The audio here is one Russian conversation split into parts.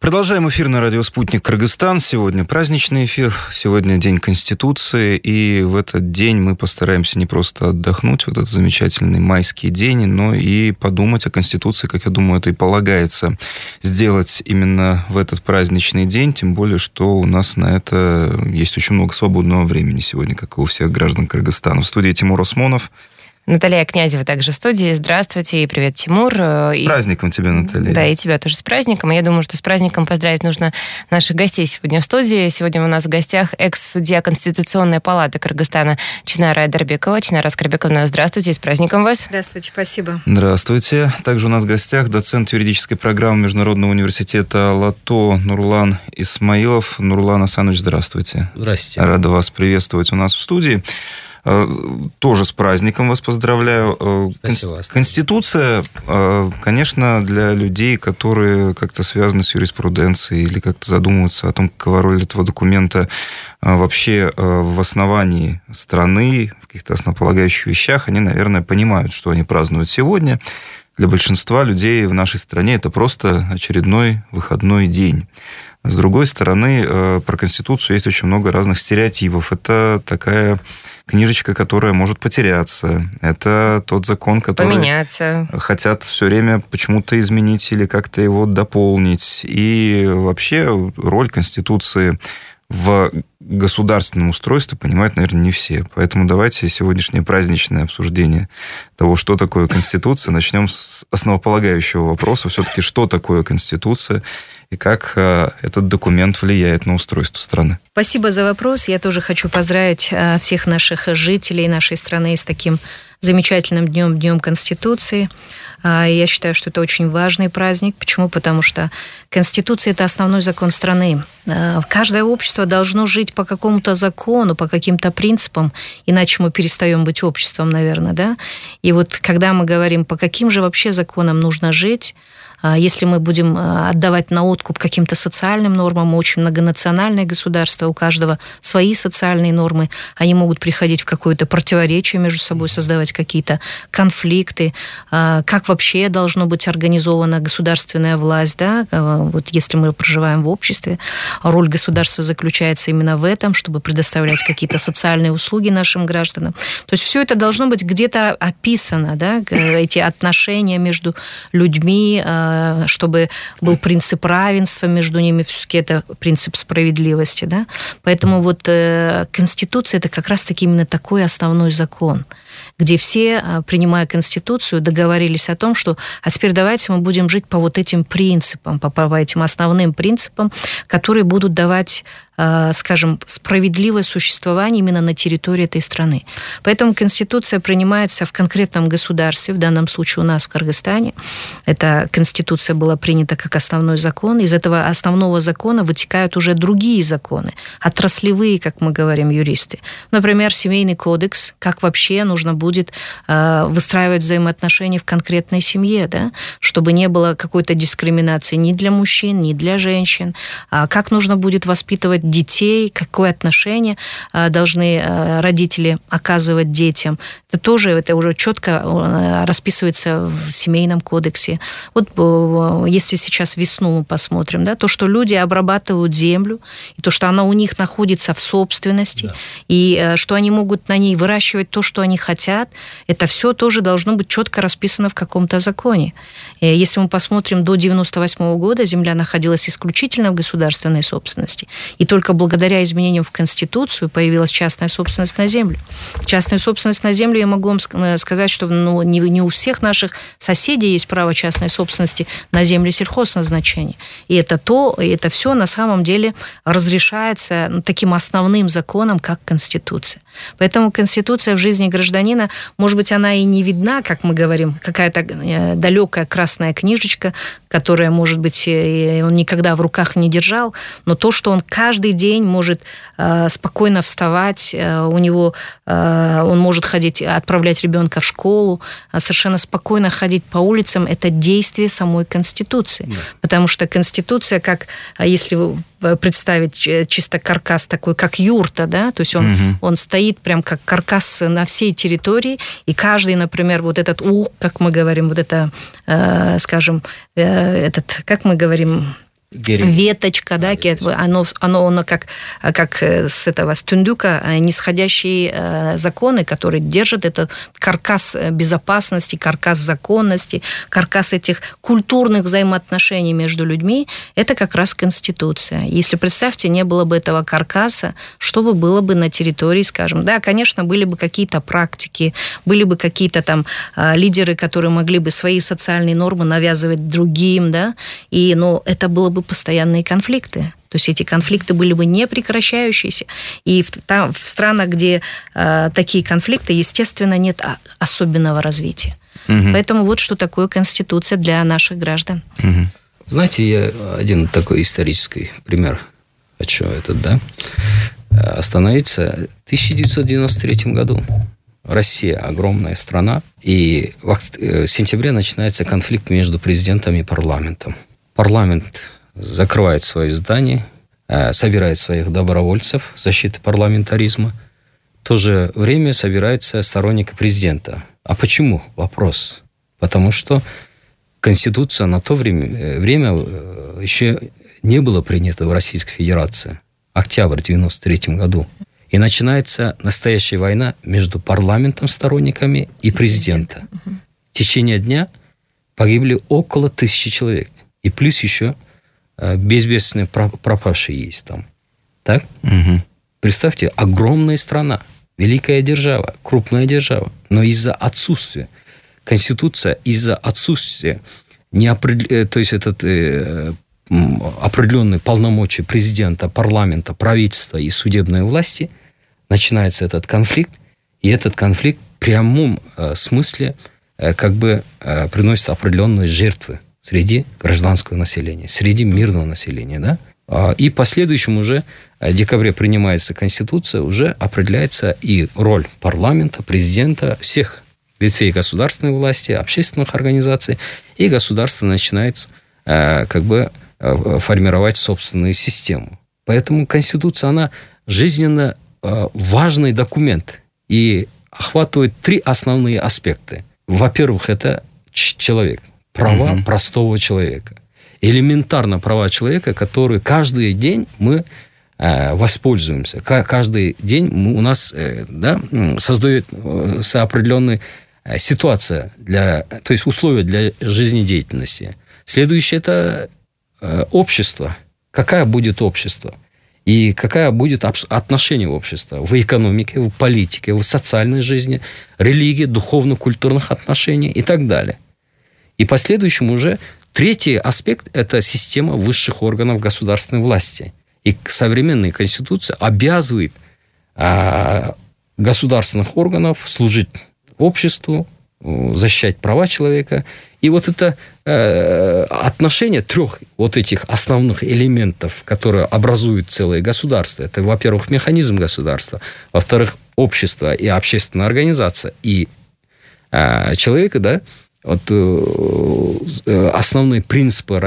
Продолжаем эфир на радио «Спутник Кыргызстан». Сегодня праздничный эфир, сегодня День Конституции, и в этот день мы постараемся не просто отдохнуть, вот этот замечательный майский день, но и подумать о Конституции, как я думаю, это и полагается сделать именно в этот праздничный день, тем более, что у нас на это есть очень много свободного времени сегодня, как и у всех граждан Кыргызстана. В студии Тимур Осмонов. Наталья Князева также в студии. Здравствуйте и привет, Тимур. С праздником тебя, Наталья. Да, и тебя тоже с праздником. И я думаю, что с праздником поздравить нужно наших гостей сегодня в студии. Сегодня у нас в гостях экс-судья Конституционной палаты Кыргызстана Чинара Айдарбекова. Чинара Аскарбековна, здравствуйте и с праздником вас. Здравствуйте, спасибо. Здравствуйте. Также у нас в гостях доцент юридической программы Международного университета АЛАТО Нурлан Исмаилов. Нурлан Асанович, здравствуйте. Здравствуйте. Рада вас приветствовать у нас в студии. Тоже с праздником вас поздравляю. Спасибо. Конституция, конечно, для людей, которые как-то связаны с юриспруденцией или как-то задумываются о том, какова роль этого документа вообще в основании страны, в каких-то основополагающих вещах, они, наверное, понимают, что они празднуют сегодня. Для большинства людей в нашей стране это просто очередной выходной день. С другой стороны, про Конституцию есть очень много разных стереотипов. Это такая книжечка, которая может потеряться. Это тот закон, который поменяться. Хотят все время почему-то изменить или как-то его дополнить. И вообще роль Конституции в государственном устройстве понимают, наверное, не все. Поэтому давайте сегодняшнее праздничное обсуждение того, что такое Конституция, начнем с основополагающего вопроса. Все-таки, что такое Конституция и как этот документ влияет на устройство страны? Спасибо за вопрос. Я тоже хочу поздравить всех наших жителей нашей страны с таким замечательным днем, Днем Конституции. Я считаю, что это очень важный праздник. Почему? Потому что Конституция – это основной закон страны. Каждое общество должно жить по какому-то закону, по каким-то принципам, иначе мы перестаем быть обществом, наверное, да? И вот когда мы говорим, по каким же вообще законам нужно жить, если мы будем отдавать на откуп каким-то социальным нормам, мы очень многонациональное государство, у каждого свои социальные нормы, они могут приходить в какое-то противоречие между собой, создавать какие-то конфликты, как вообще должно быть организована государственная власть, да? Вот если мы проживаем в обществе, роль государства заключается именно в этом, чтобы предоставлять какие-то социальные услуги нашим гражданам. То есть все это должно быть где-то описано, да? Эти отношения между людьми, чтобы был принцип равенства между ними, все-таки это принцип справедливости. Да? Поэтому вот Конституция – это как раз-таки именно такой основной закон, где все, принимая Конституцию, договорились о том, что а теперь давайте мы будем жить по вот этим принципам, по этим основным принципам, которые будут давать, скажем, справедливое существование именно на территории этой страны. Поэтому Конституция принимается в конкретном государстве, в данном случае у нас в Кыргызстане. Эта Конституция была принята как основной закон. Из этого основного закона вытекают уже другие законы, отраслевые, как мы говорим, юристы. Например, Семейный кодекс, как вообще нужно будет выстраивать взаимоотношения в конкретной семье, да? Чтобы не было какой-то дискриминации ни для мужчин, ни для женщин, как нужно будет воспитывать детей, какое отношение должны родители оказывать детям. Это уже четко расписывается в Семейном кодексе. Вот если сейчас весну мы посмотрим, да, то, что люди обрабатывают землю, и то, что она у них находится в собственности, да, и что они могут на ней выращивать то, что они хотят, это все тоже должно быть четко расписано в каком-то законе. И если мы посмотрим, до 1998 года земля находилась исключительно в государственной собственности, и только благодаря изменениям в Конституцию появилась частная собственность на землю. Частная собственность на землю, я могу вам сказать, что не у всех наших соседей есть право частной собственности на земли сельхозназначения. И это все на самом деле разрешается таким основным законом, как Конституция. Поэтому Конституция в жизни гражданина, может быть, она и не видна, как мы говорим, какая-то далекая красная книжечка, которая, может быть, он никогда в руках не держал, но то, что он каждый день может спокойно вставать, он может ходить, отправлять ребенка в школу, совершенно спокойно ходить по улицам, это действие самой Конституции. Да. Потому что Конституция, как если представить чисто каркас такой, как юрта, да, то есть он стоит прям как каркас на всей территории, и каждый, например, вот этот как мы говорим, вот это, скажем, как мы говорим, веточка, да, оно как с этого стундука нисходящие законы, которые держат этот каркас безопасности, каркас законности, каркас этих культурных взаимоотношений между людьми, это как раз Конституция. Если, представьте, не было бы этого каркаса, что бы было бы на территории, скажем, да, конечно, были бы какие-то практики, были бы какие-то там лидеры, которые могли бы свои социальные нормы навязывать другим, да, но это было бы постоянные конфликты. То есть эти конфликты были бы непрекращающиеся. И в странах, где такие конфликты, естественно, нет особенного развития. Угу. Поэтому вот что такое Конституция для наших граждан. Угу. Знаете, я один такой исторический пример хочу остановиться. В 1993 году Россия огромная страна, и в сентябре начинается конфликт между президентом и парламентом. Парламент закрывает свое здание, собирает своих добровольцев защиты парламентаризма. В то же время собираются сторонники президента. А почему? Вопрос. Потому что Конституция на то время еще не была принята в Российской Федерации. Октябрь 1993 году. И начинается настоящая война между парламентом, сторонниками и президентом. В течение дня погибли около 1000 человек. И плюс еще безвестные пропавшие есть там. Так? Угу. Представьте, огромная страна, великая держава, крупная держава. Но из-за отсутствия Конституция, из-за отсутствия определенные полномочия президента, парламента, правительства и судебной власти, начинается этот конфликт, и этот конфликт в прямом смысле приносит определенные жертвы среди гражданского населения, среди мирного населения. Да? И в последующем уже в декабре принимается Конституция, уже определяется и роль парламента, президента, всех ветвей государственной власти, общественных организаций, и государство начинает формировать собственную систему. Поэтому Конституция, она жизненно важный документ и охватывает 3 основные аспекта. Во-первых, это человек, права простого человека. Элементарно права человека, которые каждый день мы воспользуемся. Каждый день у нас создается определенная ситуация, то есть условия для жизнедеятельности. Следующее – это общество. Какое будет общество? И какое будет отношение общества в экономике, в политике, в социальной жизни, религии, духовно-культурных отношениях и так далее. И последующим уже третий аспект – это система высших органов государственной власти. И современная Конституция обязывает государственных органов служить обществу, защищать права человека. И вот это отношение 3 вот этих основных элементов, которые образуют целое государство. Это, во-первых, механизм государства, во-вторых, общество и общественная организация, и человека, да, вот основные принципы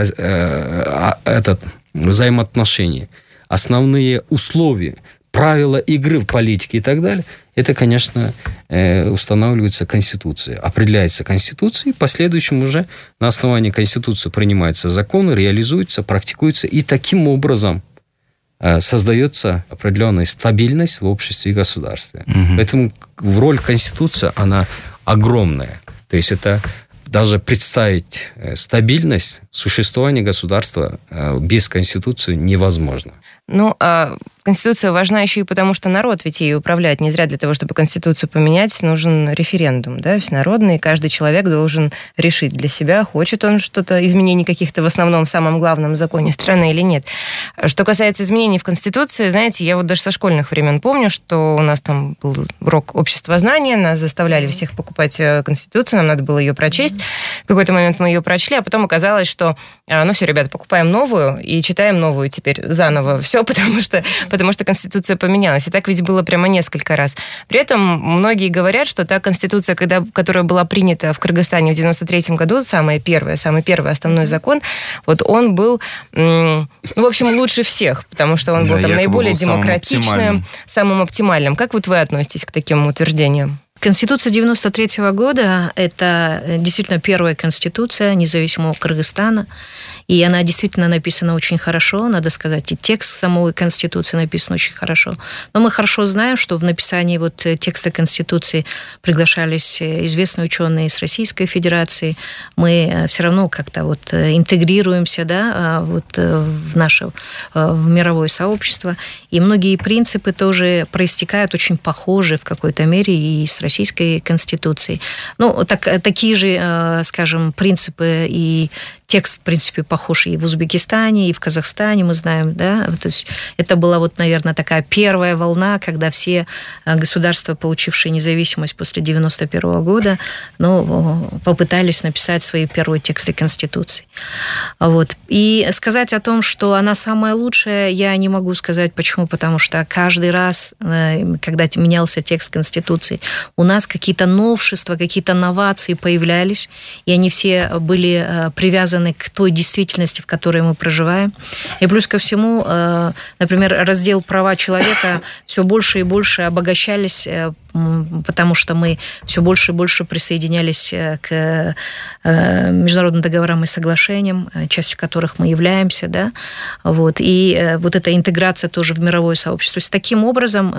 взаимоотношений, основные условия, правила игры в политике и так далее, это, конечно, устанавливается Конституцией. Определяется Конституцией, и в последующем уже на основании Конституции принимаются законы, реализуются, практикуются, и таким образом создается определенная стабильность в обществе и государстве. Угу. Поэтому роль Конституции, она огромная. То есть это даже представить стабильность существования государства без Конституции невозможно. Ну, а Конституция важна еще и потому, что народ ведь ею управляет. Не зря для того, чтобы Конституцию поменять, нужен референдум, да, всенародный. Каждый человек должен решить для себя, хочет он что-то, изменений каких-то в основном, в самом главном законе страны или нет. Что касается изменений в Конституции, знаете, я вот даже со школьных времен помню, что у нас там был урок обществознания, нас заставляли всех покупать Конституцию, нам надо было ее прочесть. В какой-то момент мы ее прочли, а потом оказалось, что, ну все, ребята, покупаем новую и читаем новую теперь заново все, потому что Конституция поменялась. И так ведь было прямо несколько раз. При этом многие говорят, что та Конституция, которая была принята в Кыргызстане в 93-м году, самый первый основной закон, вот он был, в общем, лучше всех, потому что он был там наиболее демократичным, самым оптимальным. Как вот вы относитесь к таким утверждениям? Конституция 93 года – это действительно первая конституция независимого Кыргызстана, и она действительно написана очень хорошо, надо сказать, и текст самой конституции написан очень хорошо. Но мы хорошо знаем, что в написании вот текста конституции приглашались известные ученые из Российской Федерации, мы все равно как-то вот интегрируемся, да, вот в мировое сообщество, и многие принципы тоже проистекают очень похожи в какой-то мере и с Российской Конституцией. Ну, такие же, скажем, принципы и текст, в принципе, похож и в Узбекистане, и в Казахстане, мы знаем, да, то есть это была вот, наверное, такая первая волна, когда все государства, получившие независимость после 91 года, попытались написать свои первые тексты Конституции. Вот. И сказать о том, что она самая лучшая, я не могу сказать. Почему? Потому что каждый раз, когда менялся текст Конституции, у нас какие-то новшества, какие-то новации появлялись, и они все были привязаны к той действительности, в которой мы проживаем. И плюс ко всему, например, раздел «Права человека» все больше и больше обогащались, потому что мы все больше и больше присоединялись к международным договорам и соглашениям, частью которых мы являемся, да, вот, и вот эта интеграция тоже в мировое сообщество. То есть таким образом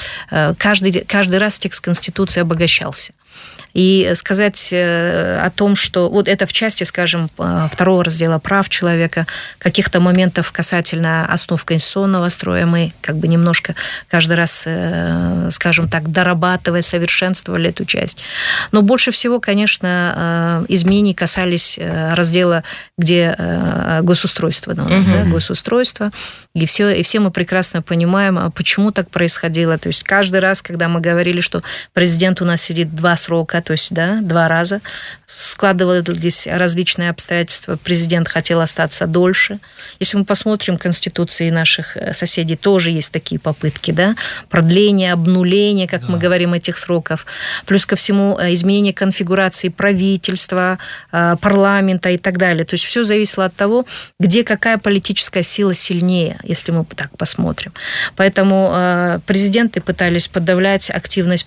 каждый раз текст Конституции обогащался. И сказать о том, что вот это в части, скажем, второго раздела прав человека, каких-то моментов касательно основ конституционного строя мы как бы немножко каждый раз, скажем так, дорабатывая, совершенствовали эту часть. Но больше всего, конечно, изменений касались раздела, где госустройство у нас, да, госустройство. И все мы прекрасно понимаем, почему так происходило. То есть каждый раз, когда мы говорили, что президент у нас сидит 2 срока, то есть, да, 2 раза, складывались различные обстоятельства, президент хотел остаться дольше. Если мы посмотрим конституции наших соседей, тоже есть такие попытки, да, продление, обнуление, как мы говорим, этих сроков. Плюс ко всему изменение конфигурации правительства, парламента и так далее. То есть все зависело от того, где какая политическая сила сильнее, если мы так посмотрим. Поэтому президенты пытались подавлять активность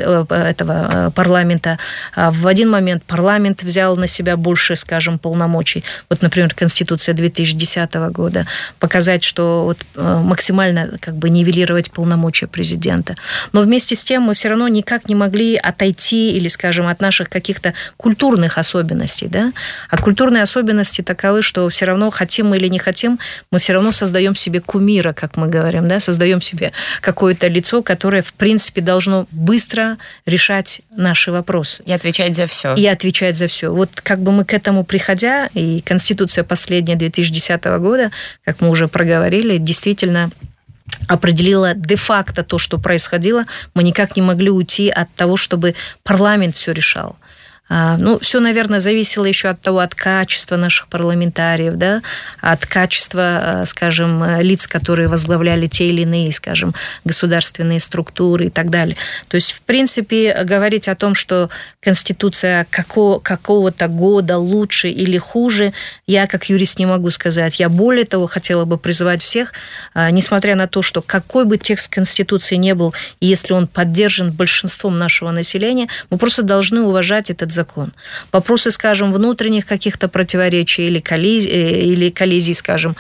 этого парламента. В один момент парламент взял на себя больше, скажем, полномочий. Вот, например, Конституция 2010 года. Показать, что вот максимально как бы нивелировать полномочия президента. Но вместе с тем мы все равно никак не могли отойти или, скажем, от наших каких-то культурных особенностей. Да? А культурные особенности таковы, что все равно, хотим мы или не хотим, мы все равно создаем себе кумира, как мы говорим, да? Создаем себе какое-то лицо, которое, в принципе, должно быстро решать наши вопросы. И отвечать за все. И отвечать за все. Вот как бы мы к этому приходя, и Конституция последняя 2010 года, как мы уже проговорили, действительно определила де-факто то, что происходило. Мы никак не могли уйти от того, чтобы парламент все решал. Ну, все, наверное, зависело еще от того, от качества наших парламентариев, да, от качества, скажем, лиц, которые возглавляли те или иные, скажем, государственные структуры и так далее. То есть, в принципе, говорить о том, что Конституция какого-то года лучше или хуже, я как юрист не могу сказать. Я более того хотела бы призывать всех, несмотря на то, что какой бы текст Конституции не был, и если он поддержан большинством нашего населения, мы просто должны уважать этот закон. Вопросы, скажем, внутренних каких-то противоречий или коллизий, скажем,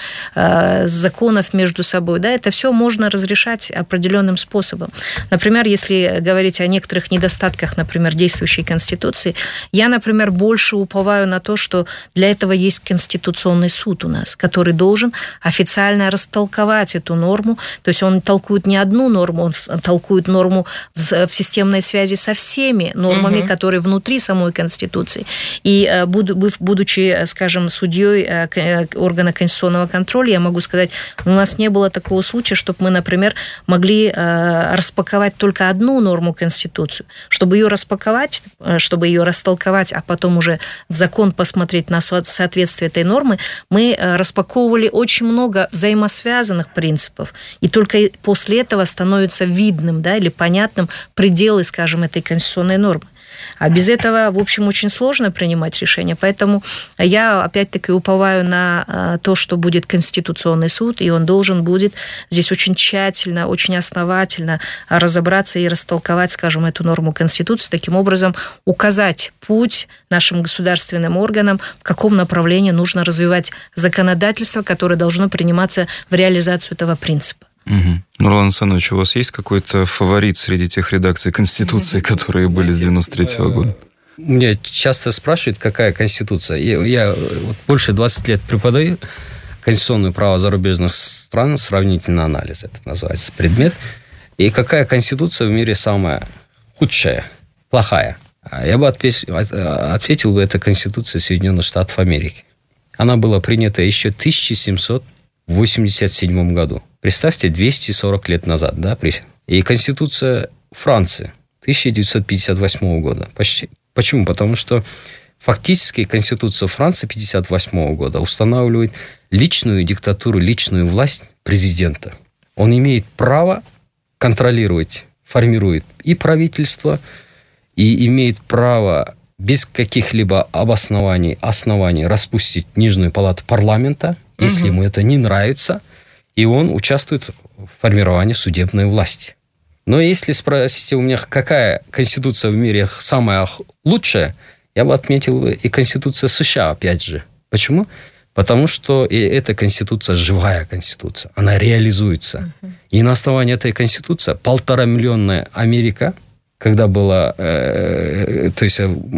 законов между собой, да, это все можно разрешать определенным способом. Например, если говорить о некоторых недостатках, например, действующей Конституции, я, например, больше уповаю на то, что для этого есть Конституционный суд у нас, который должен официально растолковать эту норму. То есть он толкует не одну норму, он толкует норму в системной связи со всеми нормами, которые внутри самой Конституции. И будучи, скажем, судьей органа конституционного контроля, я могу сказать, у нас не было такого случая, чтобы мы, например, могли распаковать только одну норму Конституции. Чтобы ее распаковать, чтобы ее растолковать, а потом уже закон посмотреть на соответствие этой нормы, мы распаковывали очень много взаимосвязанных принципов. И только после этого становится видным, да, или понятным пределы, скажем, этой конституционной нормы. А без этого, в общем, очень сложно принимать решения. Поэтому я, опять-таки, уповаю на то, что будет Конституционный суд, и он должен будет здесь очень тщательно, очень основательно разобраться и растолковать, скажем, эту норму Конституции, таким образом указать путь нашим государственным органам, в каком направлении нужно развивать законодательство, которое должно приниматься в реализацию этого принципа. Угу. Нурлан Асанович, у вас есть какой-то фаворит среди тех редакций Конституции, которые были с 93-го года? Меня часто спрашивают, какая Конституция. Я вот больше 20 лет преподаю конституционное право зарубежных стран, сравнительный анализ, это называется предмет. И какая Конституция в мире самая худшая, плохая? Я бы ответил бы, это Конституция Соединенных Штатов Америки. Она была принята еще в 1787 году. Представьте, 240 лет назад, да? И Конституция Франции 1958 года. Почти. Почему? Потому что фактически Конституция Франции 1958 года устанавливает личную диктатуру, личную власть президента. Он имеет право контролировать, формирует и правительство, и имеет право без каких-либо оснований распустить нижнюю палату парламента, если ему это не нравится, и он участвует в формировании судебной власти. Но если спросите у меня, какая Конституция в мире самая лучшая, я бы отметил и Конституция США, опять же. Почему? Потому что и эта Конституция живая Конституция, она реализуется. И на основании этой Конституции 1,5-миллионная Америка, когда была, то есть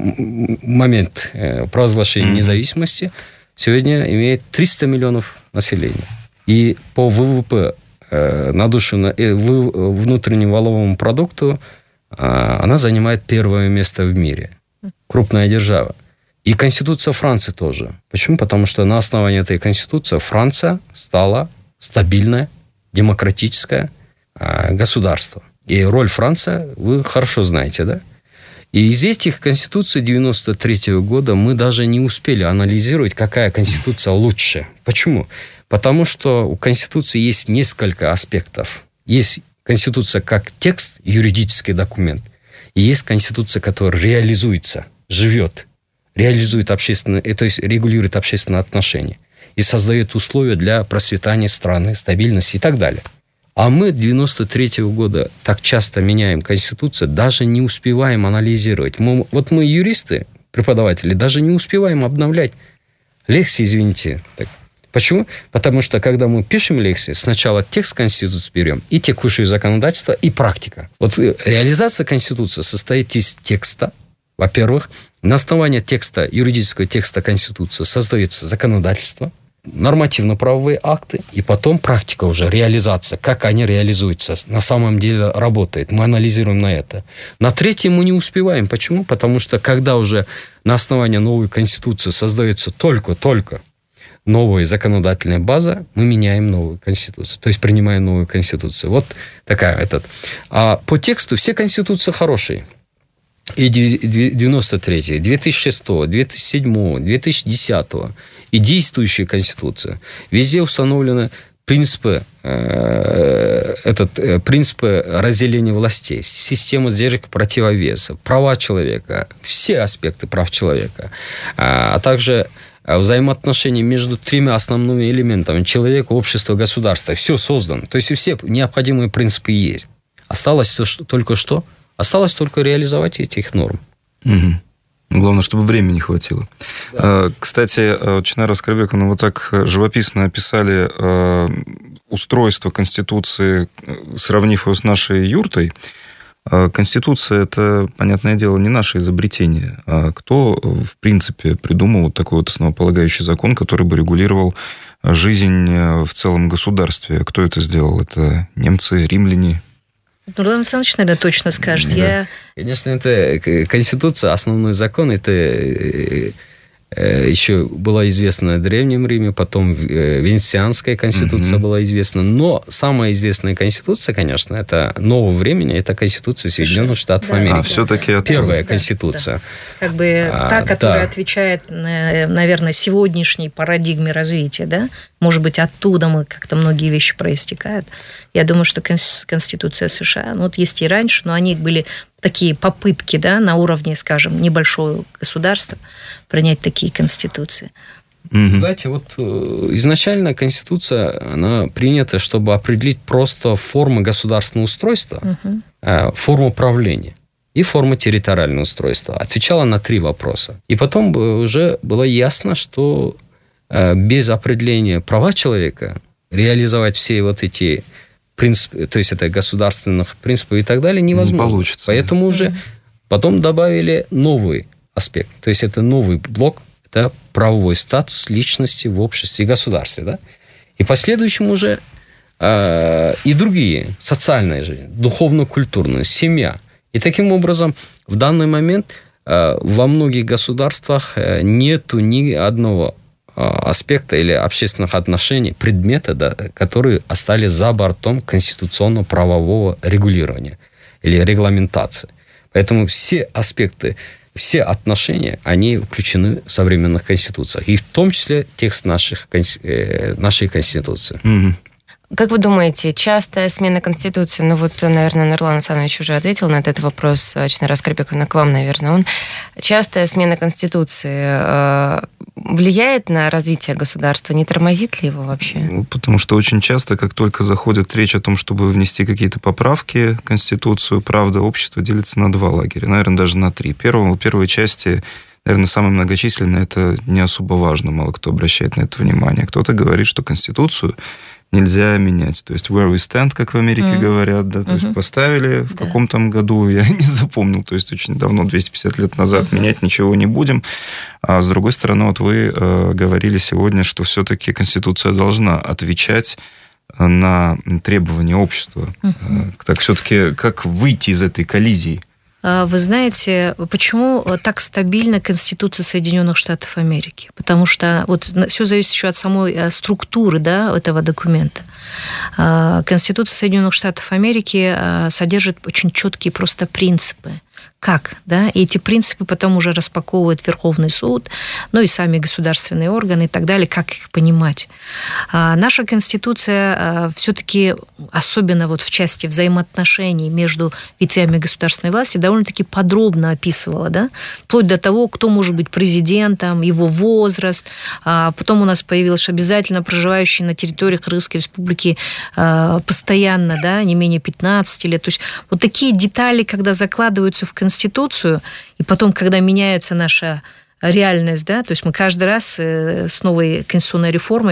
момент провозглашения независимости, сегодня имеет 300 миллионов населения. И по ВВП на душу, внутреннему валовому продукту она занимает первое место в мире. Крупная держава. И Конституция Франции тоже. Почему? Потому что на основании этой Конституции Франция стала стабильное, демократическое государство. И роль Франции вы хорошо знаете, да? И из этих Конституций 93 года мы даже не успели анализировать, какая Конституция лучше. Почему? Потому что у Конституции есть несколько аспектов. Есть Конституция как текст, юридический документ. И есть Конституция, которая реализуется, живет, реализует общественные, то есть регулирует общественные отношения и создает условия для процветания страны, стабильности и так далее. А мы 93 года так часто меняем Конституцию, даже не успеваем анализировать. Мы юристы, преподаватели, даже не успеваем обновлять лекции, извините. Почему? Потому что, когда мы пишем лекции, сначала текст Конституции берем, и текущее законодательство, и практика. Вот реализация Конституции состоит из текста, во-первых. На основании текста, юридического текста Конституции создается законодательство, нормативно-правовые акты, и потом практика уже, реализация, как они реализуются, на самом деле работает. Мы анализируем на это. На третьем мы не успеваем. Почему? Потому что, когда уже на основании новой Конституции создается только новая законодательная база, мы меняем новую Конституцию, то есть принимаем новую Конституцию. Вот такая А по тексту все Конституции хорошие. И 93, 2006, 2007, 2010 и действующая Конституция. Везде установлены принципы разделения властей, система сдержек противовеса, права человека, все аспекты прав человека, а также взаимоотношения между тремя основными элементами: человека, общества, государства. Все создано. То есть все необходимые принципы есть. Осталось только что? Осталось только реализовать этих норм. Угу. Главное, чтобы времени хватило. Да. Кстати, Чинара Аскарбековна, вы так живописно описали устройство Конституции, сравнив его с нашей юртой. Конституция – это, понятное дело, не наше изобретение. А кто, в принципе, придумал такой вот основополагающий закон, который бы регулировал жизнь в целом государстве? Кто это сделал? Это немцы, римляне? Нурлан Александрович, наверное, точно скажет. Да. Конечно, это Конституция, основной закон, это еще была известна в Древнем Риме, потом Венецианская конституция была известна. Но самая известная конституция, конечно, это нового времени, это Конституция Соединенных Штатов Америки. Все-таки первая конституция. Да. Как бы та, которая отвечает, наверное, сегодняшней парадигме развития, да? Может быть, оттуда мы как-то многие вещи проистекают. Я думаю, что Конституция США, есть и раньше, но они были такие попытки, да, на уровне, скажем, небольшого государства принять такие конституции. Знаете, вот изначально Конституция, она принята, чтобы определить просто формы государственного устройства, форму правления и форму территориального устройства. Отвечала на 3 вопроса. И потом уже было ясно, что без определения права человека реализовать все вот эти принципы, то есть это государственных принципов и так далее, невозможно. Не получится. Поэтому уже потом добавили новый аспект. То есть это новый блок, это правовой статус личности в обществе и государстве. Да? И последующим уже и другие, социальная жизнь, духовно-культурная, семья. И таким образом в данный момент во многих государствах нету ни одного аспекта или общественных отношений, предмета, да, которые остались за бортом конституционно-правового регулирования или регламентации. Поэтому все аспекты, все отношения, они включены в современных конституциях. И в том числе текст нашей Конституции. Как вы думаете, частая смена Конституции, ну вот, наверное, Нурлан Асанович уже ответил на этот вопрос, Чинара Аскарбековна, к вам, наверное, частая смена Конституции влияет на развитие государства, не тормозит ли его вообще? Потому что очень часто, как только заходит речь о том, чтобы внести какие-то поправки в Конституцию, правда, общество делится на 2 лагеря, наверное, даже на 3. У первой части, наверное, самое многочисленное, это не особо важно, мало кто обращает на это внимание. Кто-то говорит, что Конституцию нельзя менять. То есть where we stand, как в Америке говорят, да, то есть поставили в каком-то году, я не запомнил, то есть очень давно, 250 лет назад, менять ничего не будем. А с другой стороны, вот вы говорили сегодня, что все-таки Конституция должна отвечать на требования общества. Так все-таки как выйти из этой коллизии? Вы знаете, почему так стабильна Конституция Соединенных Штатов Америки? Потому что вот все зависит еще от самой структуры, да, этого документа. Конституция Соединенных Штатов Америки содержит очень четкие просто принципы. Как, да, и эти принципы потом уже распаковывает Верховный суд, ну и сами государственные органы и так далее, как их понимать. Наша Конституция все-таки, особенно вот в части взаимоотношений между ветвями государственной власти, довольно-таки подробно описывала, да, вплоть до того, кто может быть президентом, его возраст. Потом у нас появилось обязательно проживающие на территории Кыргызской республики постоянно, да, не менее 15 лет. То есть вот такие детали, когда закладываются в Конституцию, и потом, когда меняется наша реальность, да, то есть мы каждый раз с новой конституционной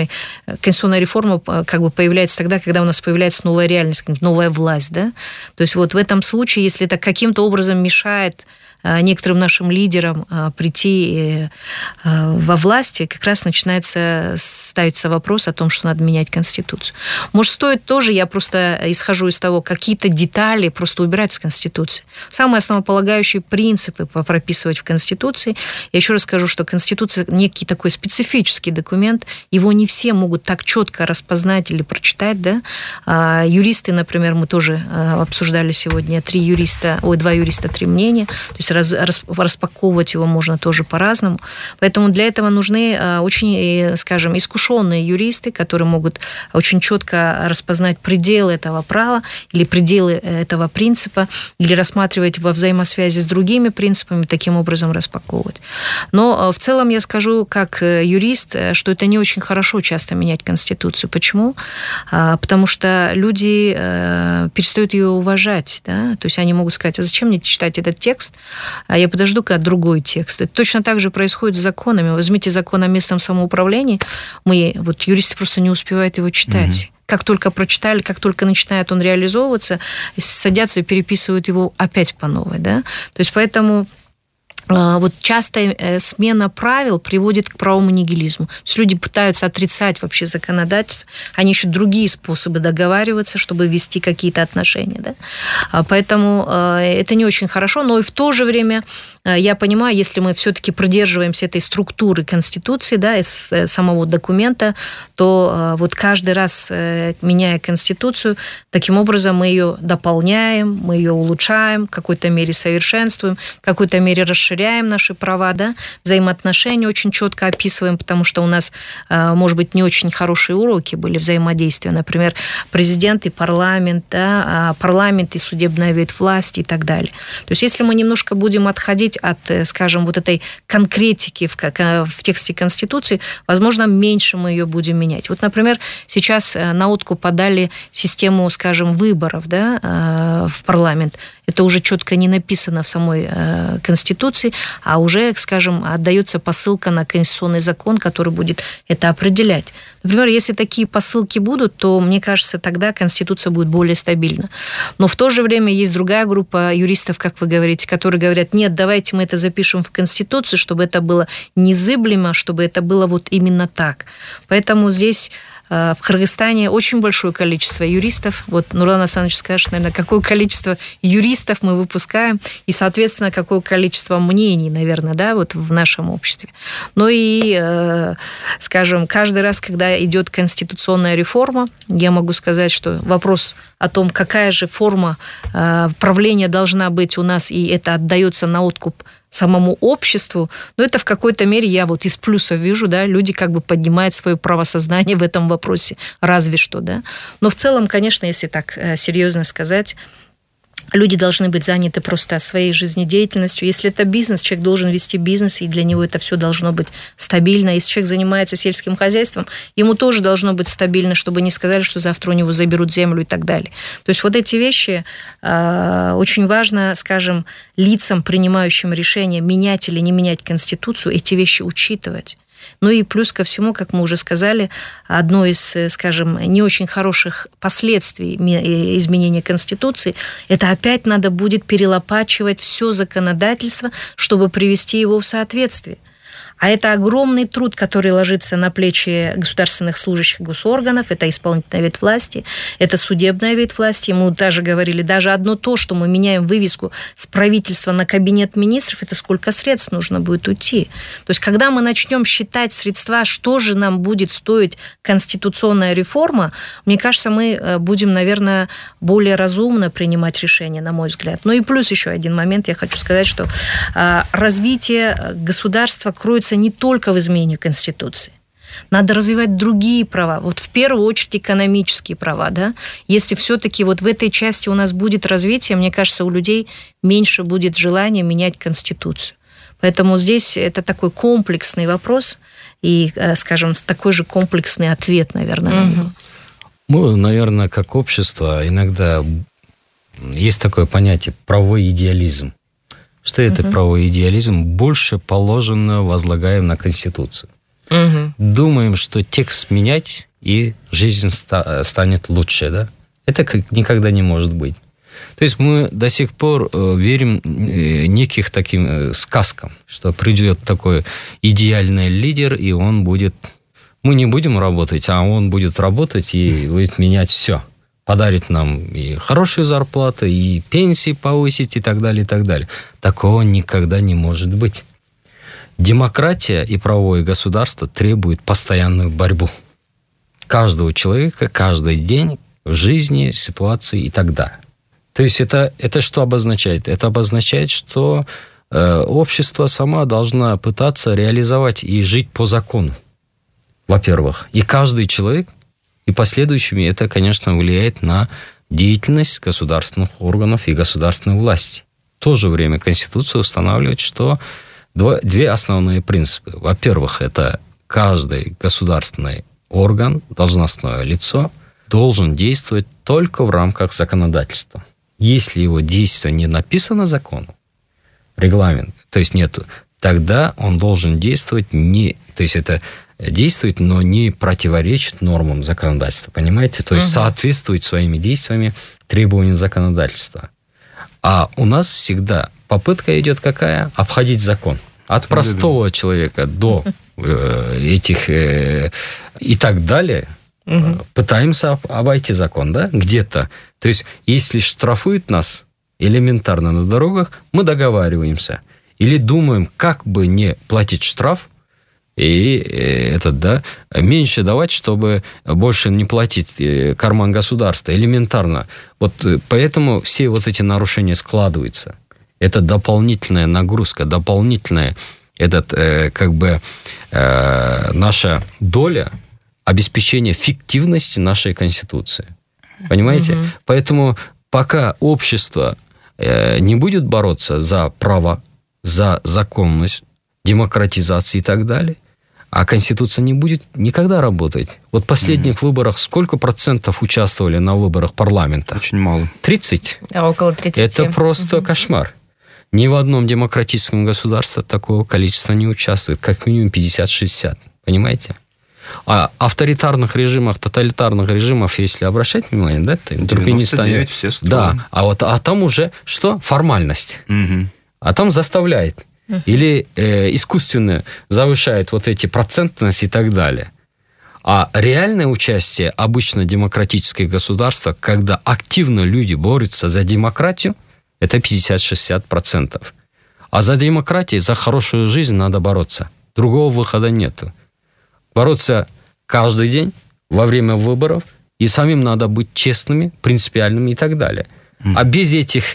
реформа как бы появляется тогда, когда у нас появляется новая реальность, новая власть, да, то есть вот в этом случае, если это каким-то образом мешает некоторым нашим лидерам прийти во власти, как раз начинается ставиться вопрос о том, что надо менять Конституцию. Может, стоит тоже, я просто исхожу из того, какие-то детали просто убирать с Конституции. Самые основополагающие принципы прописывать в Конституции. Я еще раз скажу, что Конституция некий такой специфический документ, его не все могут так четко распознать или прочитать, да. Юристы, например, мы тоже обсуждали сегодня, 2 юриста, 3 мнения, то есть распаковывать его можно тоже по-разному. Поэтому для этого нужны очень, скажем, искушенные юристы, которые могут очень четко распознать пределы этого права или пределы этого принципа, или рассматривать во взаимосвязи с другими принципами, таким образом распаковывать. Но в целом я скажу, как юрист, что это не очень хорошо часто менять Конституцию. Почему? Потому что люди перестают ее уважать. Да? То есть они могут сказать, а зачем мне читать этот текст? Я подожду-ка другой текст. Это точно так же происходит с законами. Возьмите закон о местном самоуправлении. Юристы просто не успевают его читать. Как только прочитали, как только начинает он реализовываться, садятся и переписывают его опять по новой. Да? То есть поэтому вот частая смена правил приводит к правовому нигилизму. То есть люди пытаются отрицать вообще законодательство, они ищут другие способы договариваться, чтобы вести какие-то отношения. Да? Поэтому это не очень хорошо, но и в то же время я понимаю, если мы все-таки придерживаемся этой структуры Конституции, да, самого документа, то вот каждый раз, меняя Конституцию, таким образом мы ее дополняем, мы ее улучшаем, в какой-то мере совершенствуем, в какой-то мере расширяем, проверяем наши права, да, взаимоотношения очень четко описываем, потому что у нас, может быть, не очень хорошие уроки были взаимодействия, например, президент и парламент, да, парламент и судебная ветвь власти и так далее. То есть если мы немножко будем отходить от, скажем, вот этой конкретики в тексте Конституции, возможно, меньше мы ее будем менять. Вот, например, сейчас на откуп подали систему, скажем, выборов, да, в парламент. Это уже четко не написано в самой Конституции, а уже, скажем, отдается посылка на конституционный закон, который будет это определять. Например, если такие посылки будут, то, мне кажется, тогда Конституция будет более стабильна. Но в то же время есть другая группа юристов, как вы говорите, которые говорят, нет, давайте мы это запишем в Конституцию, чтобы это было незыблемо, чтобы это было вот именно так. Поэтому здесь в Кыргызстане очень большое количество юристов. Вот Нурлан Асанович скажет, наверное, какое количество юристов мы выпускаем и, соответственно, какое количество мнений, наверное, да, вот в нашем обществе. Ну и, скажем, каждый раз, когда идет конституционная реформа, я могу сказать, что вопрос о том, какая же форма правления должна быть у нас, и это отдается на откуп самому обществу, но это в какой-то мере я вот из плюсов вижу, да, люди как бы поднимают свое правосознание в этом вопросе, разве что, да. Но в целом, конечно, если так серьезно сказать, люди должны быть заняты просто своей жизнедеятельностью. Если это бизнес, человек должен вести бизнес, и для него это все должно быть стабильно. Если человек занимается сельским хозяйством, ему тоже должно быть стабильно, чтобы не сказали, что завтра у него заберут землю и так далее. То есть вот эти вещи очень важно, скажем, лицам, принимающим решение, менять или не менять Конституцию, эти вещи учитывать. Ну и плюс ко всему, как мы уже сказали, одно из, скажем, не очень хороших последствий изменения Конституции, это опять надо будет перелопачивать все законодательство, чтобы привести его в соответствие. А это огромный труд, который ложится на плечи государственных служащих госорганов, это исполнительная ветвь власти, это судебная ветвь власти. Мы даже говорили, даже одно то, что мы меняем вывеску с правительства на кабинет министров, это сколько средств нужно будет уйти. То есть, когда мы начнем считать средства, что же нам будет стоить конституционная реформа, мне кажется, мы будем, наверное, более разумно принимать решения, на мой взгляд. Ну и плюс еще один момент, я хочу сказать, что развитие государства кроется не только в изменении Конституции. Надо развивать другие права. Вот в первую очередь экономические права. Да? Если все-таки вот в этой части у нас будет развитие, мне кажется, у людей меньше будет желания менять Конституцию. Поэтому здесь это такой комплексный вопрос и, скажем, такой же комплексный ответ, наверное, на него. Мы, наверное, как общество иногда есть такое понятие правовой идеализм. Что это правовой идеализм? Больше положено возлагаем на Конституцию. Думаем, что текст менять, и жизнь станет лучше. Да? Это никогда не может быть. То есть мы до сих пор верим неких таким сказкам, что придет такой идеальный лидер, и он будет... Мы не будем работать, а он будет работать и будет менять все. Подарит нам и хорошую зарплату, и пенсии повысить, и так далее, и так далее. Такого никогда не может быть. Демократия и правовое государство требуют постоянную борьбу. Каждого человека, каждый день в жизни, ситуации и так далее. То есть это что обозначает? Это обозначает, что общество само должно пытаться реализовать и жить по закону, во-первых. И каждый человек, и последующими это, конечно, влияет на деятельность государственных органов и государственной власти. В то же время Конституция устанавливает, что две основные принципы. Во-первых, это каждый государственный орган, должностное лицо, должен действовать только в рамках законодательства. Если его действие не написано законом, регламент, то есть нет, тогда он должен действовать то есть это действует, но не противоречит нормам законодательства, понимаете? То есть соответствует своими действиями требованиям законодательства. А у нас всегда попытка идет какая? Обходить закон. От простого человека до этих и так далее. Пытаемся обойти закон, да, где-то. То есть, если штрафуют нас элементарно на дорогах, мы договариваемся. Или думаем, как бы не платить штраф, и меньше давать, чтобы больше не платить карман государства. Элементарно. Вот поэтому все вот эти нарушения складываются. Это дополнительная нагрузка, дополнительная наша доля обеспечения фиктивности нашей Конституции. Понимаете? Поэтому пока общество не будет бороться за право, за законность, демократизацию и так далее, а Конституция не будет никогда работать. Вот в последних выборах сколько процентов участвовали на выборах парламента? Очень мало. 30? Около 30. Это просто кошмар. Ни в одном демократическом государстве такого количества не участвует. Как минимум 50-60. Понимаете? А авторитарных режимах, тоталитарных режимах, если обращать внимание, да, в Туркменистане... все 100. Да, а там уже что? Формальность. А там заставляет. Или искусственно завышает вот эти процентности и так далее. А реальное участие обычно демократических государств, когда активно люди борются за демократию, это 50-60%. А за демократию, за хорошую жизнь надо бороться. Другого выхода нету. Бороться каждый день во время выборов, и самим надо быть честными, принципиальными и так далее. А без этих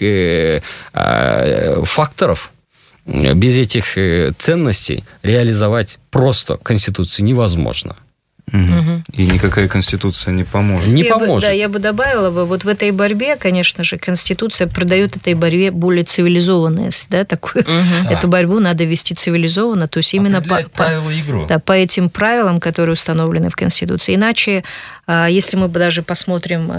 факторов, без этих ценностей реализовать просто Конституцию невозможно. И никакая Конституция не поможет. Не поможет. Я бы добавила, вот в этой борьбе, конечно же, Конституция придает этой борьбе более цивилизованность. Да, такую. Эту борьбу надо вести цивилизованно, то есть именно по этим правилам, которые установлены в Конституции. Иначе, если мы даже посмотрим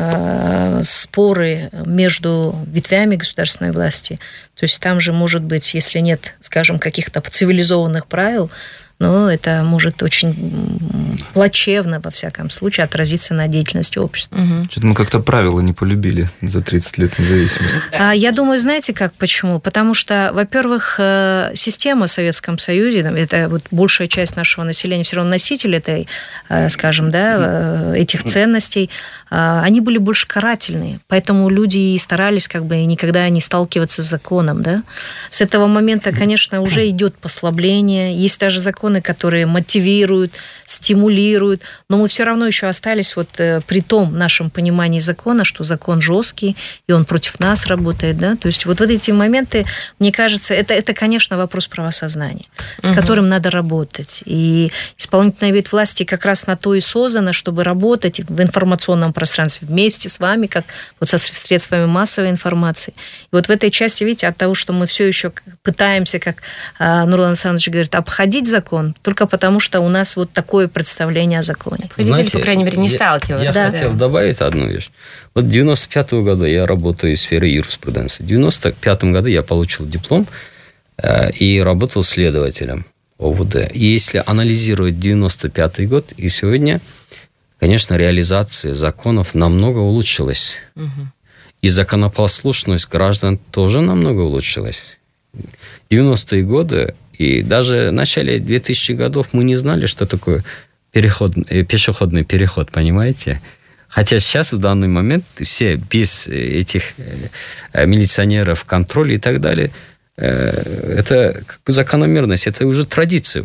споры между ветвями государственной власти, то есть там же может быть, если нет, скажем, каких-то цивилизованных правил, но это может очень плачевно, во всяком случае, отразиться на деятельности общества. Что-то мы как-то правила не полюбили за 30 лет независимости. Я думаю, знаете как, почему? Потому что, во-первых, система в Советском Союзе, это вот большая часть нашего населения, все равно носитель этой, скажем, да, этих ценностей, они были больше карательные, поэтому люди и старались как бы никогда не сталкиваться с законом. Да? С этого момента, конечно, уже идет послабление, есть даже законы, которые мотивируют, стимулируют, но мы все равно еще остались вот при том нашем понимании закона, что закон жесткий, и он против нас работает. Да? То есть вот эти моменты, мне кажется, это, конечно, вопрос правосознания, с которым надо работать. И исполнительная ветвь власти как раз на то и создана, чтобы работать в информационном пространстве вместе с вами, как вот со средствами массовой информации. И вот в этой части, видите, от того, что мы все еще пытаемся, как Нурлан Александрович говорит, обходить закон, только потому, что у нас вот такое представление о законе. Знаете, по крайней мере, не сталкиваться. Я хотел добавить одну вещь. Вот 95-го года я работаю в сфере юриспруденции. В 95-м году я получил диплом и работал следователем ОВД. И если анализировать 95-й год и сегодня, конечно, реализация законов намного улучшилась. И законопослушность граждан тоже намного улучшилась. 90-е годы и даже в начале 2000-х годов мы не знали, что такое пешеходный переход, понимаете? Хотя сейчас, в данный момент, все без этих милиционеров, контроля и так далее, это как бы закономерность, это уже традиция.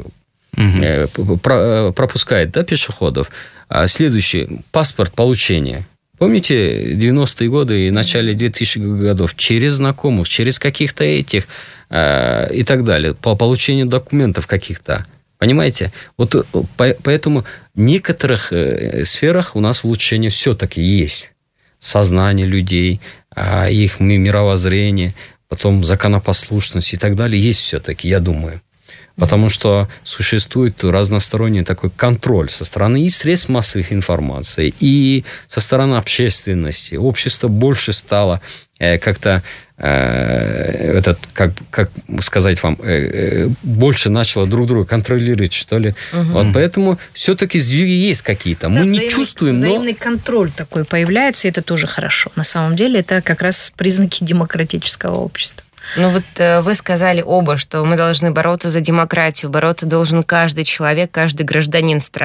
Пропускает, да, пешеходов. А следующий, паспорт получения. Помните, 90-е годы и начале 2000-х годов через знакомых, через каких-то этих и так далее, по получению документов каких-то. Понимаете? Вот поэтому в некоторых сферах у нас улучшение все-таки есть. Сознание людей, их мировоззрение, потом законопослушность и так далее есть все-таки, я думаю. Потому что существует разносторонний такой контроль со стороны и средств массовой информации, и со стороны общественности. Общество больше стало как-то, как сказать вам, больше начало друг друга контролировать, что ли. Вот поэтому все-таки сдвиги есть какие-то. Мы не чувствуем, взаимный контроль такой появляется, и это тоже хорошо. На самом деле это как раз признаки демократического общества. Ну вот вы сказали оба, что мы должны бороться за демократию, бороться должен каждый человек, каждый гражданин страны.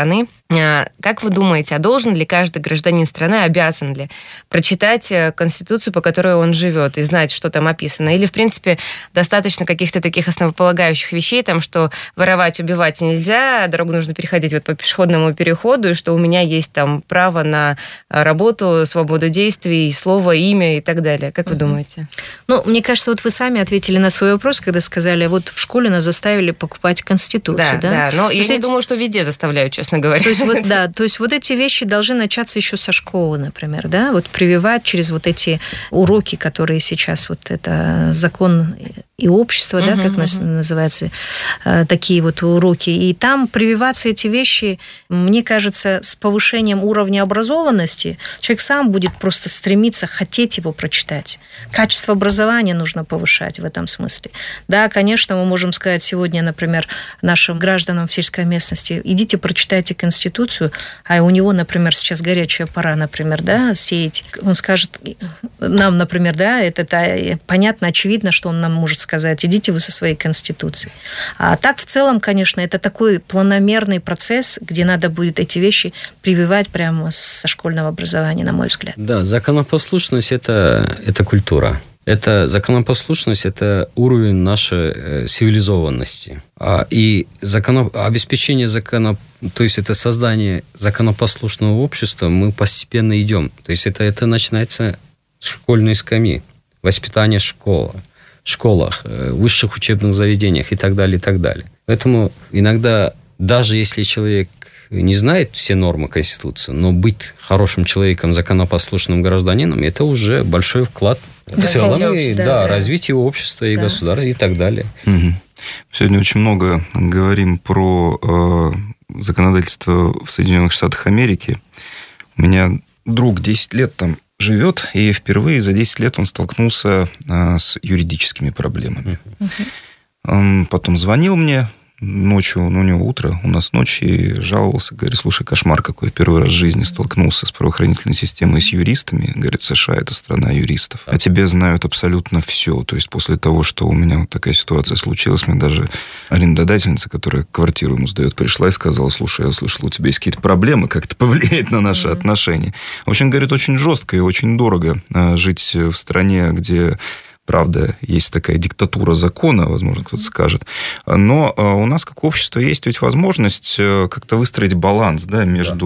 Как вы думаете, а должен ли каждый гражданин страны, обязан ли прочитать Конституцию, по которой он живет, и знать, что там описано? Или, в принципе, достаточно каких-то таких основополагающих вещей, там, что воровать, убивать нельзя, дорогу нужно переходить вот по пешеходному переходу, и что у меня есть там право на работу, свободу действий, слово, имя и так далее? Как вы думаете? Ну, мне кажется, вот вы сами ответили на свой вопрос, когда сказали, вот в школе нас заставили покупать Конституцию, да? Да, но я не думаю, что везде заставляют, честно говоря. То есть вот эти вещи должны начаться еще со школы, например, да, вот прививать через вот эти уроки, которые сейчас вот это закон и общество, да, как называется, такие вот уроки. И там прививаться эти вещи, мне кажется, с повышением уровня образованности человек сам будет просто стремиться хотеть его прочитать. Качество образования нужно повышать в этом смысле. Да, конечно, мы можем сказать сегодня, например, нашим гражданам в сельской местности, идите прочитайте Конституцию, а у него, например, сейчас горячая пора, например, да, сеять. Он скажет нам, например, да, это понятно, очевидно, что он нам может сказать, идите вы со своей Конституцией. А так, в целом, конечно, это такой планомерный процесс, где надо будет эти вещи прививать прямо со школьного образования, на мой взгляд. Да, законопослушность – это культура. Это законопослушность, это уровень нашей цивилизованности. И обеспечение то есть это создание законопослушного общества, мы постепенно идем. То есть это начинается с школьной скамьи, воспитание в школах, высших учебных заведениях и так далее, и так далее. Поэтому иногда, даже если человек не знает все нормы Конституции, но быть хорошим человеком, законопослушным гражданином, это уже большой вклад в целом, развитие общества и государства и так далее. Угу. Сегодня очень много говорим про законодательство в Соединенных Штатах Америки. У меня друг 10 лет там живет, и впервые за 10 лет он столкнулся с юридическими проблемами. Он потом звонил мне ночью, у него утро, у нас ночь, и жаловался, говорит, слушай, кошмар какой, первый раз в жизни столкнулся с правоохранительной системой, с юристами, говорит, США – это страна юристов, а тебе знают абсолютно все, то есть после того, что у меня вот такая ситуация случилась, мне даже арендодательница, которая квартиру ему сдает, пришла и сказала, слушай, я слышал, у тебя есть какие-то проблемы, как это повлияет на наши отношения. В общем, говорит, очень жестко и очень дорого жить в стране, где правда, есть такая диктатура закона, возможно, кто-то скажет. Но у нас, как общество, есть ведь возможность как-то выстроить баланс, да,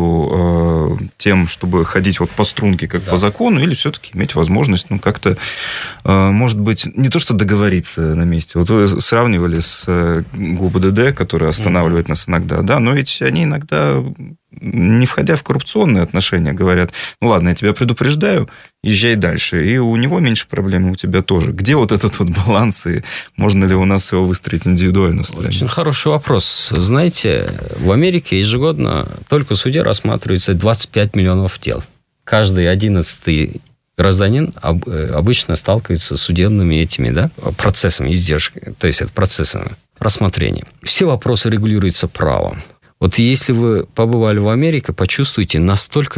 между тем, чтобы ходить вот по струнке, как по закону, или все-таки иметь возможность, как-то, может быть, не то что договориться на месте. Вот вы сравнивали с ГУБДД, который останавливает нас иногда, да, но ведь они иногда, не входя в коррупционные отношения, говорят, ну ладно, я тебя предупреждаю, езжай дальше. И у него меньше проблем, и у тебя тоже. Где вот этот вот баланс, и можно ли у нас его выстроить индивидуально в стране? Очень хороший вопрос. Знаете, в Америке ежегодно только в суде рассматривается 25 миллионов дел. Каждый 11-й гражданин обычно сталкивается с судебными этими процессами, издержками, то есть это процессами рассмотрения. Все вопросы регулируются правом. Вот если вы побывали в Америке, почувствуйте, настолько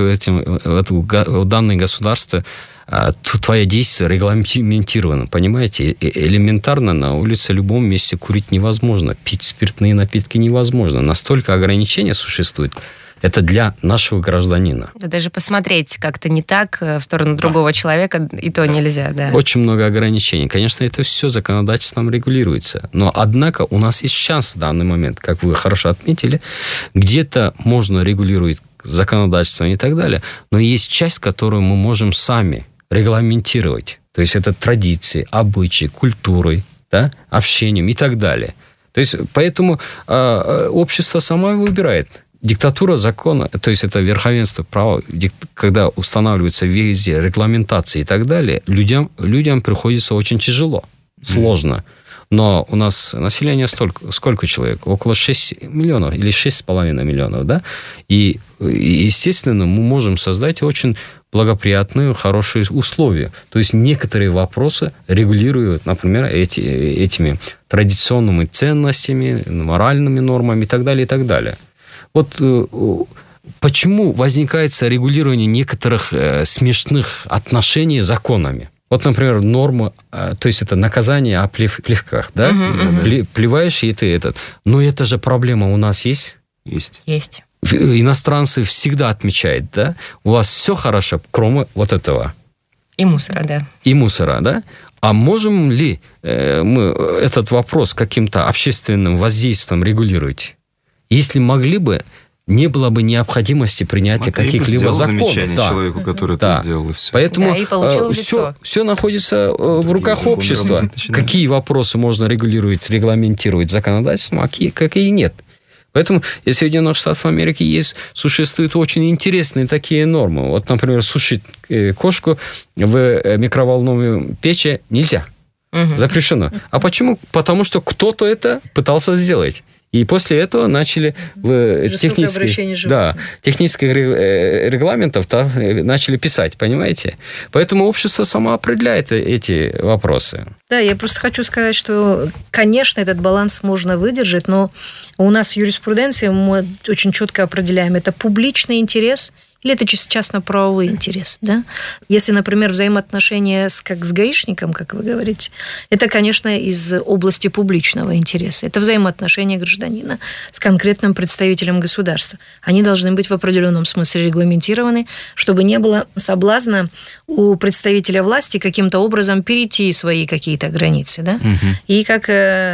в данное государство твое действие регламентировано, понимаете? Элементарно на улице в любом месте курить невозможно, пить спиртные напитки невозможно. Настолько ограничения существуют. Это для нашего гражданина. Даже посмотреть как-то не так в сторону другого человека, и то нельзя, да. Очень много ограничений. Конечно, это все законодательством регулируется. Но, однако, у нас есть шанс в данный момент, как вы хорошо отметили, где-то можно регулировать законодательством и так далее, но есть часть, которую мы можем сами регламентировать. То есть это традиции, обычаи, культурой, да, общением и так далее. То есть поэтому общество само выбирает. Диктатура закона, то есть это верховенство права, когда устанавливается везде регламентация и так далее, людям приходится очень тяжело, сложно. Но у нас население сколько человек? Около 6 миллионов или 6,5 миллионов, да? И, естественно, мы можем создать очень благоприятные, хорошие условия. То есть некоторые вопросы регулируют, например, этими традиционными ценностями, моральными нормами и так далее, и так далее. Вот почему возникает регулирование некоторых смешных отношений законами? Вот, например, норма, то есть это наказание о плевках, да? Плеваешь, и ты этот. Но это же проблема у нас есть? Есть. иностранцы всегда отмечают, да, у вас все хорошо, кроме вот этого. И мусора, да. И мусора, да? А можем ли мы этот вопрос каким-то общественным воздействием регулировать? Если могли бы, не было бы необходимости принятия каких-либо законов. Замечание человеку, который это сделал, и все. Поэтому все находится в руках общества. Какие вопросы можно регулировать, регламентировать законодательством, а какие нет. Поэтому в Соединенных Штатах Америки существуют очень интересные такие нормы. Вот, например, сушить кошку в микроволновой печи нельзя. Запрещено. А почему? Потому что кто-то это пытался сделать. И после этого начали технических регламентов начали писать, понимаете? Поэтому общество само определяет эти вопросы. Да, я просто хочу сказать, что, конечно, этот баланс можно выдержать, но у нас в юриспруденции мы очень четко определяем, это публичный интерес или это частно-правовой интерес, да? Если, например, взаимоотношения как с гаишником, как вы говорите, это, конечно, из области публичного интереса. Это взаимоотношения гражданина с конкретным представителем государства. Они должны быть в определенном смысле регламентированы, чтобы не было соблазна у представителя власти каким-то образом перейти свои какие-то границы, да? И как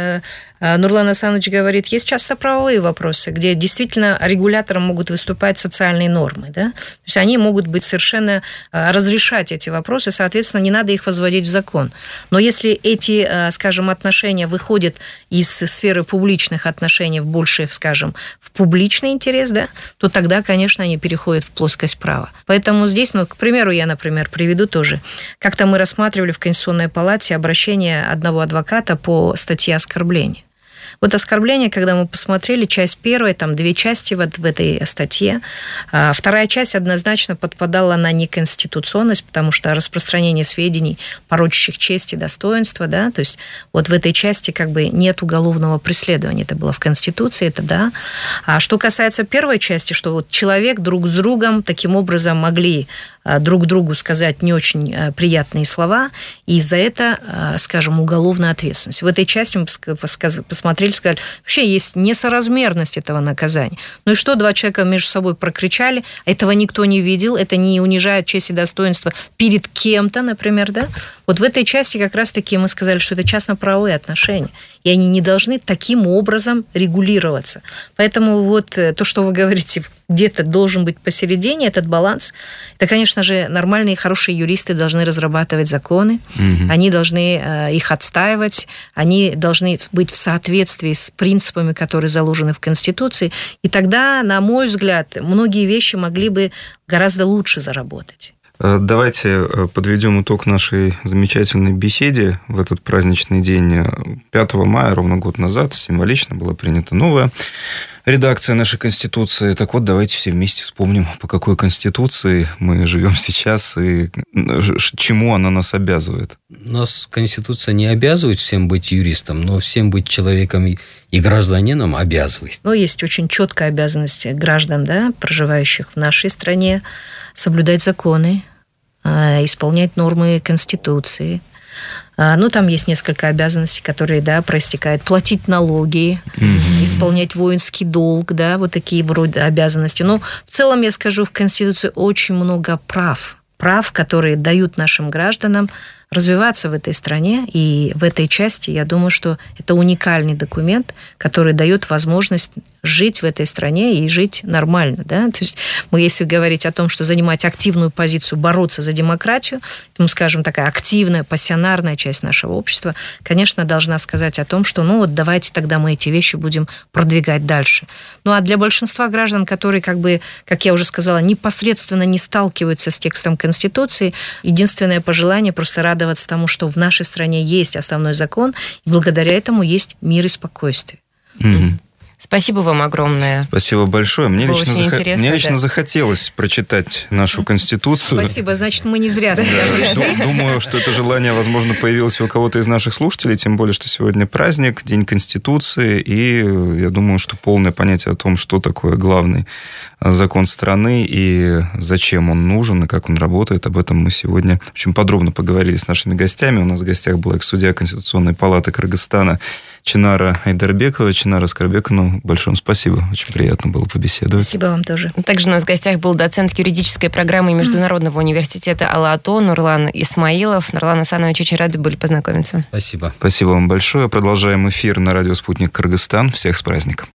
Нурлан Асанович говорит, есть частно-правовые вопросы, где действительно регулятором могут выступать социальные нормы, да? То есть они могут быть совершенно разрешать эти вопросы, соответственно, не надо их возводить в закон. Но если эти, скажем, отношения выходят из сферы публичных отношений в большее, скажем, в публичный интерес, да, то тогда, конечно, они переходят в плоскость права. Поэтому здесь, к примеру, я, например, приведу тоже. Как-то мы рассматривали в Конституционной палате обращение одного адвоката по статье оскорбления. Вот оскорбление, когда мы посмотрели, часть первая, там 2 части вот в этой статье. Вторая часть однозначно подпадала на неконституционность, потому что распространение сведений, порочащих честь и достоинство, да, то есть вот в этой части как бы нет уголовного преследования. Это было в Конституции, это да. А что касается первой части, что вот человек друг с другом таким образом могли друг другу сказать не очень приятные слова, и за это, скажем, уголовная ответственность. В этой части мы посмотрели, сказали, вообще есть несоразмерность этого наказания. Ну и что, 2 человека между собой прокричали, этого никто не видел, это не унижает честь и достоинство перед кем-то, например, да? Вот в этой части как раз-таки мы сказали, что это частно-правовые отношения, и они не должны таким образом регулироваться. Поэтому вот то, что вы говорите, где-то должен быть посередине этот баланс. Это, конечно же, нормальные, хорошие юристы должны разрабатывать законы, они должны их отстаивать, они должны быть в соответствии с принципами, которые заложены в Конституции. И тогда, на мой взгляд, многие вещи могли бы гораздо лучше заработать. Давайте подведем итог нашей замечательной беседе в этот праздничный день. 5 мая, ровно год назад, символично была принята новая редакция нашей Конституции. Так вот, давайте все вместе вспомним, по какой Конституции мы живем сейчас и чему она нас обязывает. Нас Конституция не обязывает всем быть юристом, но всем быть человеком и гражданином обязывает. Но есть очень четкая обязанность граждан, да, проживающих в нашей стране, соблюдать законы, исполнять нормы Конституции. Ну, там есть несколько обязанностей, которые, да, проистекают. Платить налоги, исполнять воинский долг, да, вот такие вроде обязанности. Но в целом, я скажу, в Конституции очень много прав, которые дают нашим гражданам развиваться в этой стране. И в этой части, я думаю, что это уникальный документ, который дает возможность жить в этой стране и жить нормально. Да? То есть мы, если говорить о том, что занимать активную позицию, бороться за демократию, то, мы скажем, такая активная, пассионарная часть нашего общества, конечно, должна сказать о том, что ну вот давайте тогда мы эти вещи будем продвигать дальше. Ну а для большинства граждан, которые, как бы, как я уже сказала, непосредственно не сталкиваются с текстом Конституции, единственное пожелание просто радоваться тому, что в нашей стране есть основной закон, и благодаря этому есть мир и спокойствие. Спасибо вам огромное. Спасибо большое. Мне лично захотелось прочитать нашу Конституцию. Спасибо, значит, мы не зря. Думаю, что это желание, возможно, появилось у кого-то из наших слушателей, тем более, что сегодня праздник, День Конституции, и я думаю, что полное понятие о том, что такое главный закон страны и зачем он нужен, и как он работает, об этом мы сегодня очень подробно поговорили с нашими гостями. У нас в гостях была экс-судья Конституционной палаты Кыргызстана Чинара Айдарбекова. Чинара Аскарбековна, большое спасибо. Очень приятно было побеседовать. Спасибо вам тоже. Также у нас в гостях был доцент юридической программы Международного университета Алла-Ато Нурлан Исмаилов. Нурлан Асанович, очень рады были познакомиться. Спасибо. Спасибо вам большое. Продолжаем эфир на радио «Спутник Кыргызстан». Всех с праздником.